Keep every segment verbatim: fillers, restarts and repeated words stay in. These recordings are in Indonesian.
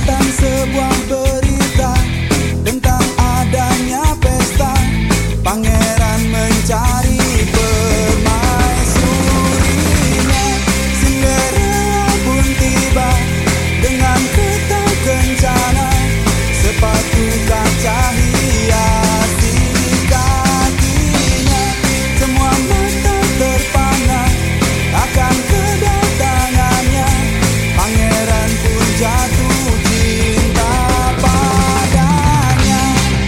datang sebuah berita tentang adanya pesta. Pangeran mencari permaisurinya. Cinderella pun tiba dengan kereta kencana. Sepatu kaca hiasi kakinya. Semua mata terpana akan kedatangannya. Pangeran pun jatuh cinta padanya.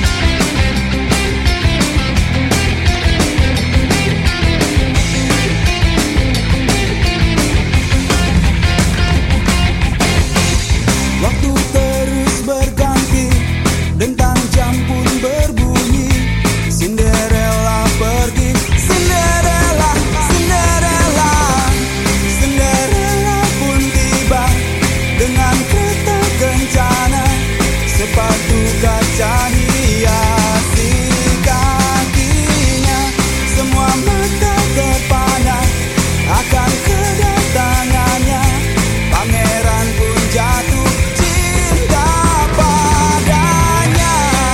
Waktu terus berganti, dentang jam pun berbunyi. Cinderella pergi. Cinderella, Cinderella, Cinderella pun tiba dengan kereta kencana. Sepatu kaca hiasi kakinya. Semua mata terpana akan kedatangannya. Pangeran pun jatuh cinta padanya.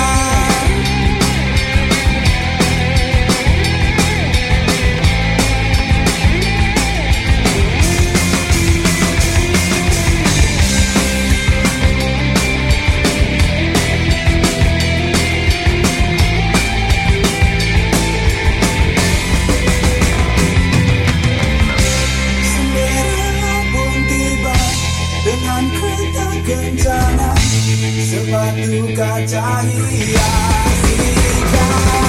Cinderella pun tiba dengan kereta kencana. Sepatu kaca hiasi kakinya.